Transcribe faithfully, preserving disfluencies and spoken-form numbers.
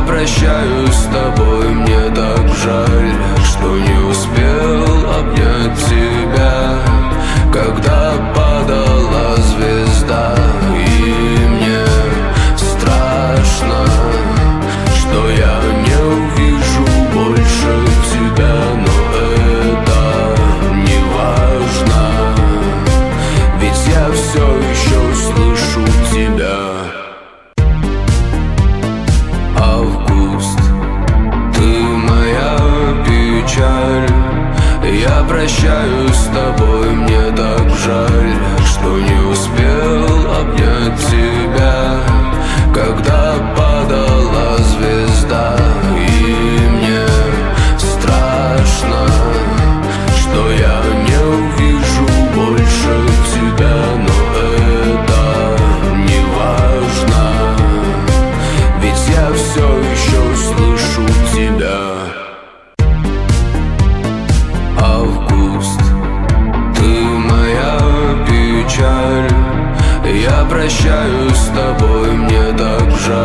прощаюсь с тобой, мне так жаль, что не успел обнять тебя, когда падала звезда. И мне страшно, что я не увижу больше тебя, но это не важно, ведь я все еще слышу тебя. Август, ты моя печаль. Я прощаюсь с тобой, мне так жаль, что не успел обнять тебя, когда падала звезда. И мне страшно, что я не увижу больше тебя, но это не важно, ведь я все еще слышу тебя. Август, ты моя печаль. Я прощаюсь с тобой, мне так жаль.